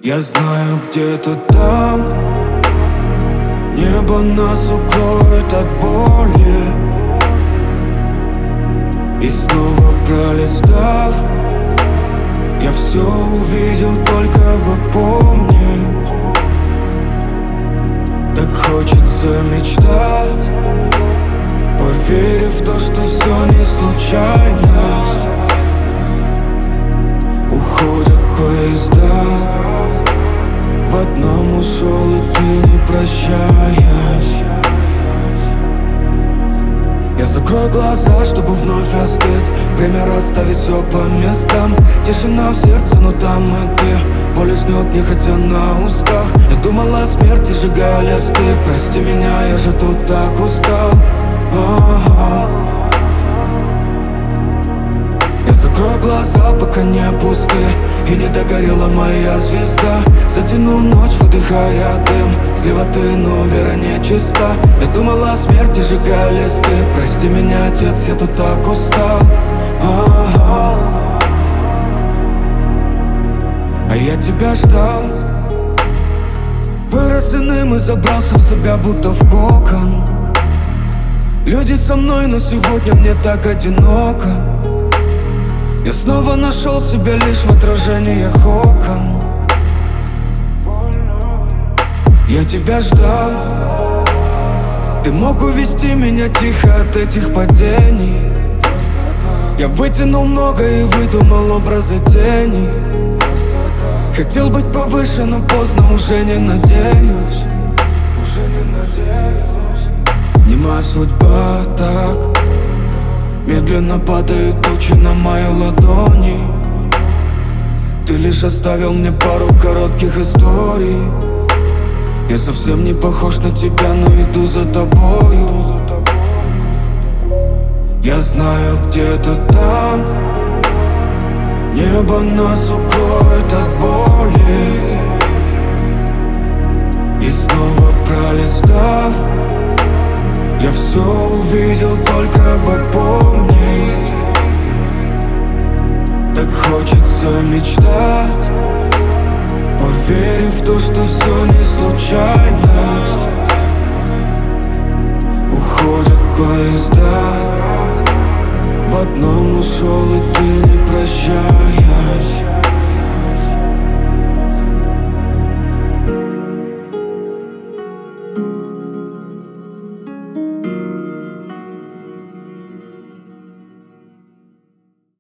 Я знаю, где-то там небо нас укроет от боли. И снова пролистав, я все увидел, только бы помнить. Так хочется мечтать, поверив в то, что все не случайность. Уходят поезда, в одном ушел, и ты не прощаясь. Я закрою глаза, чтобы вновь остыть, время расставить все по местам. Тишина в сердце, но там и ты. Боль уснет, нехотя на устах. Я думал о смерти, сжигая листы. Прости меня, я же тут так устал. Я закрою глаза, пока не пусты, и не догорела моя звезда. Затянул ночь, выдыхая дым, слева ты, но вера не чиста. Я думал о смерти, сжигая листы. Прости меня, отец, я тут так устал. А я тебя ждал. Вырос иным и забрался в себя, будто в кокон. Люди со мной, но сегодня мне так одиноко. Я снова нашел себя лишь в отражениях окон. Я тебя ждал. Ты мог увести меня тихо от этих падений. Я вытянул много и выдумал образы тени. Хотел быть повыше, но поздно, уже не надеюсь. Не моя судьба так. Медленно падают тучи на мои ладони. Ты лишь оставил мне пару коротких историй. Я совсем не похож на тебя, но иду за тобою. Я знаю, где-то там небо нас укроет от боли. И снова пролистав, я все увидел, только бы помнить. Так хочется мечтать, поверив в то, что все не случайность. Уходят поезда, в одном ушел, и ты не прощаясь.